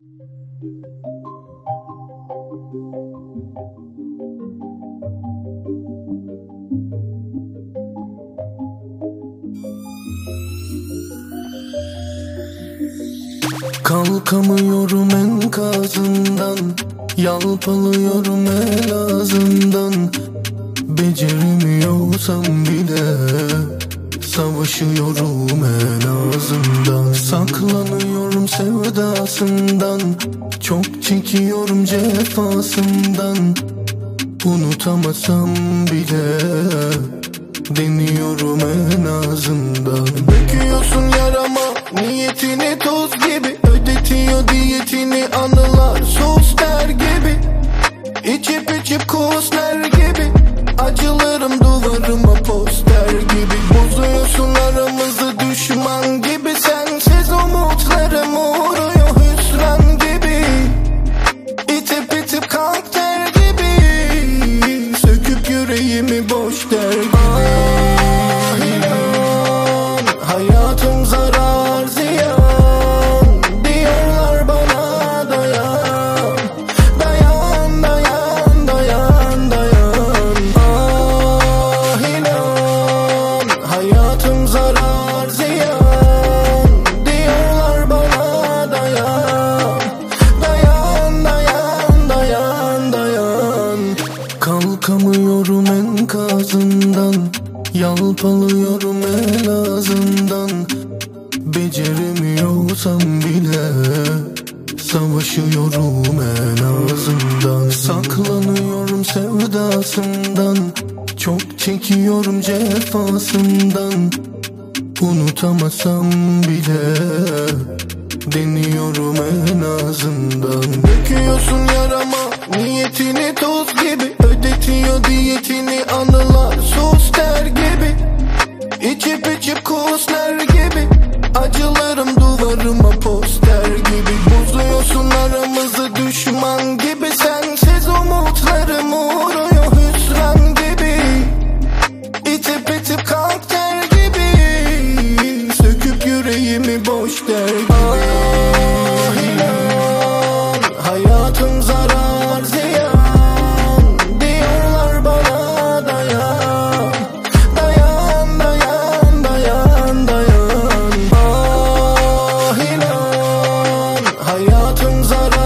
Kalkamıyorum enkazından, yalpalıyorum el ağzından. Beceremiyorsam bile savaşıyorum en ağzından. Saklanıyorum sevdasından, çok çekiyorum cefasından. Unutamasam bile deniyorum en azından. Döküyorsun yarama niyetini toz gibi, ödetiyor diyetini anılar soslar gibi. İçip içip kusler gibi, acılarım duvarıma poster gibi. Bozuyorsun aramızı düşman gibi, sensiz umutlarım uğruyor hüsran gibi. İtip itip kalk der gibi, söküp yüreğimi boş der gibi. Ah inan, hayatım zarar ziyan, diyorlar bana dayan. Dayan, dayan, dayan, dayan. Ah inan, hayatım zarar ziyan, diyorlar bana dayan. Dayan, dayan, dayan, dayan. Kalkamıyorum enkazından, yalpalıyorum el ağzından. Beceremiyorsam bile savaşıyorum en azından. Saklanıyorum sevdasından, çok çekiyorum cefasından. Unutamasam bile deniyorum en azından. Döküyorsun yarama niyetini toz gibi, ödetiyor diyetini anılar sus der gibi. İçip içip kusler gibi, acılarım duvarıma poster gibi. Bozuyorsun aramızı düşman gibi, sensiz umutlarım uğruyor hüsran gibi. İtip itip kalk der gibi, söküp yüreğimi boş der gibi. Ah inan, hayatım zarar ziyan, diyorlar bana dayan. Dayan, dayan, dayan, dayan. Ah inan, hayatım zarar